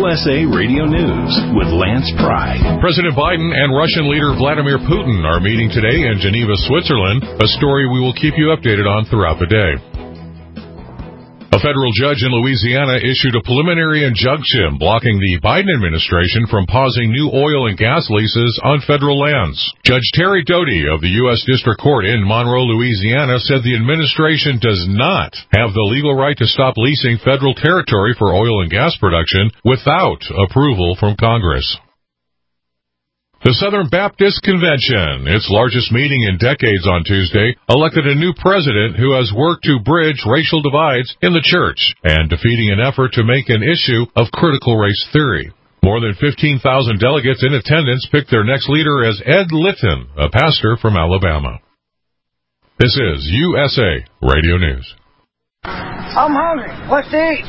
USA Radio News with Lance Pry. President Biden and Russian leader Vladimir Putin are meeting today in Geneva, Switzerland, a story we will keep you updated on throughout the day. A federal judge in Louisiana issued a preliminary injunction blocking the Biden administration from pausing new oil and gas leases on federal lands. Judge Terry Doty of the U.S. District Court in Monroe, Louisiana, said the administration does not have the legal right to stop leasing federal territory for oil and gas production without approval from Congress. The Southern Baptist Convention, its largest meeting in decades on Tuesday, elected a new president who has worked to bridge racial divides in the church and defeating an effort to make an issue of critical race theory. More than 15,000 delegates in attendance picked their next leader as Ed Litton, a pastor from Alabama. This is USA Radio News. I'm hungry. What's to eat?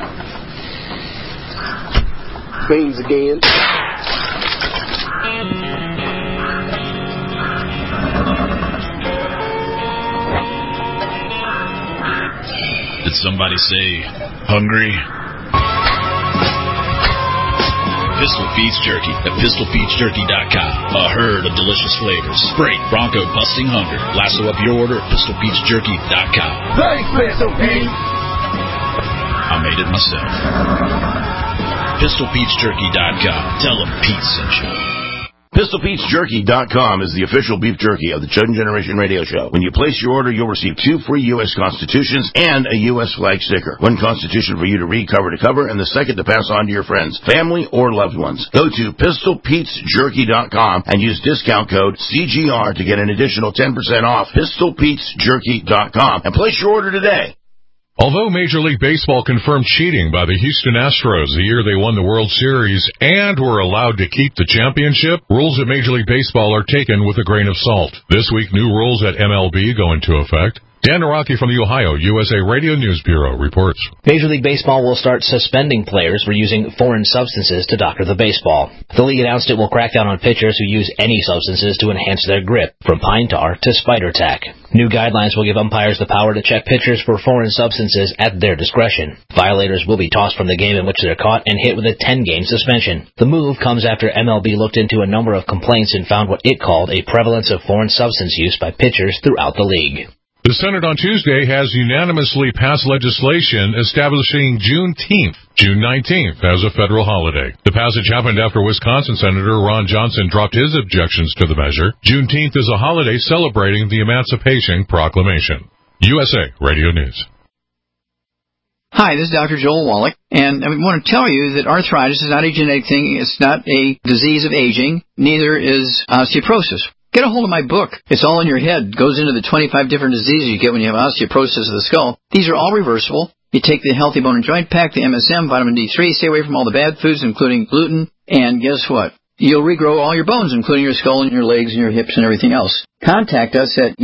Beans again. Did somebody say hungry? Pistol Pete's Jerky at PistolPetesJerky.com. A herd of delicious flavors. Break bronco busting hunger. Lasso up your order at PistolPetesJerky.com. Thanks, Pistol Pete. I made it myself. PistolPetesJerky.com. Tell them Pete sent you. PistolPetesJerky.com is the official beef jerky of the Chosen Generation Radio Show. When you place your order, you'll receive 2 free U.S. Constitutions and a U.S. flag sticker. 1 Constitution for you to read cover to cover, and the second to pass on to your friends, family, or loved ones. Go to PistolPetesJerky.com and use discount code CGR to get an additional 10% off. PistolPetesJerky.com and place your order today. Although Major League Baseball confirmed cheating by the Houston Astros the year they won the World Series and were allowed to keep the championship, rules at Major League Baseball are taken with a grain of salt. This week, new rules at MLB go into effect. Dan Naraki from the Ohio USA Radio News Bureau reports. Major League Baseball will start suspending players for using foreign substances to doctor the baseball. The league announced it will crack down on pitchers who use any substances to enhance their grip, from pine tar to spider tack. New guidelines will give umpires the power to check pitchers for foreign substances at their discretion. Violators will be tossed from the game in which they're caught and hit with a 10-game suspension. The move comes after MLB looked into a number of complaints and found what it called a prevalence of foreign substance use by pitchers throughout the league. The Senate on Tuesday has unanimously passed legislation establishing Juneteenth, June 19th, as a federal holiday. The passage happened after Wisconsin Senator Ron Johnson dropped his objections to the measure. Juneteenth is a holiday celebrating the Emancipation Proclamation. USA Radio News. Hi, this is Dr. Joel Wallach, and I want to tell you that arthritis is not a genetic thing. It's not a disease of aging. Neither is osteoporosis. Get a hold of my book. It's all in your head. It goes into the 25 different diseases you get when you have osteoporosis of the skull. These are all reversible. You take the Healthy Bone and Joint Pack, the MSM, vitamin D3, stay away from all the bad foods, including gluten, and guess what? You'll regrow all your bones, including your skull and your legs and your hips and everything else. Contact us at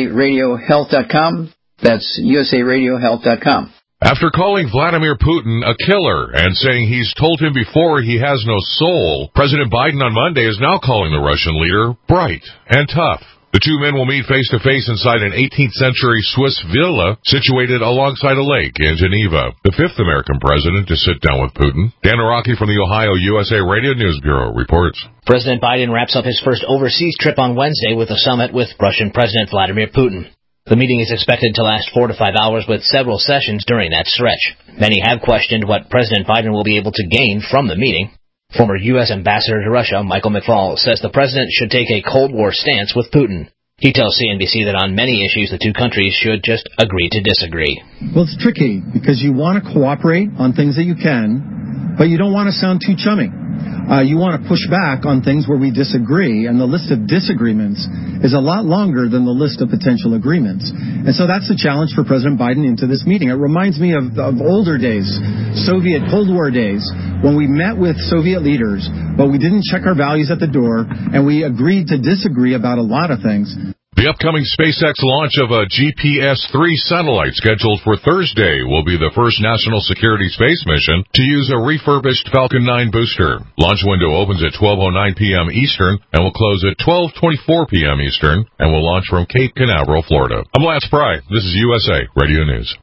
usaradiohealth.com. That's usaradiohealth.com. After calling Vladimir Putin a killer and saying he's told him before he has no soul, President Biden on Monday is now calling the Russian leader bright and tough. The two men will meet face-to-face inside an 18th century Swiss villa situated alongside a lake in Geneva. The 5th American president to sit down with Putin. Dan Araki from the Ohio USA Radio News Bureau reports. President Biden wraps up his first overseas trip on Wednesday with a summit with Russian President Vladimir Putin. The meeting is expected to last 4 to 5 hours with several sessions during that stretch. Many have questioned what President Biden will be able to gain from the meeting. Former U.S. Ambassador to Russia, Michael McFaul, says the president should take a Cold War stance with Putin. He tells CNBC that on many issues the two countries should just agree to disagree. Well, it's tricky because you want to cooperate on things that you can, but you don't want to sound too chummy. You want to push back on things where we disagree, and the list of disagreements is a lot longer than the list of potential agreements. And so that's the challenge for President Biden into this meeting. It reminds me of older days, Soviet Cold War days, when we met with Soviet leaders, but we didn't check our values at the door, and we agreed to disagree about a lot of things. The upcoming SpaceX launch of a GPS-3 satellite scheduled for Thursday will be the first national security space mission to use a refurbished Falcon 9 booster. Launch window opens at 12:09 p.m. Eastern and will close at 12:24 p.m. Eastern and will launch from Cape Canaveral, Florida. I'm Lance Pry. This is USA Radio News.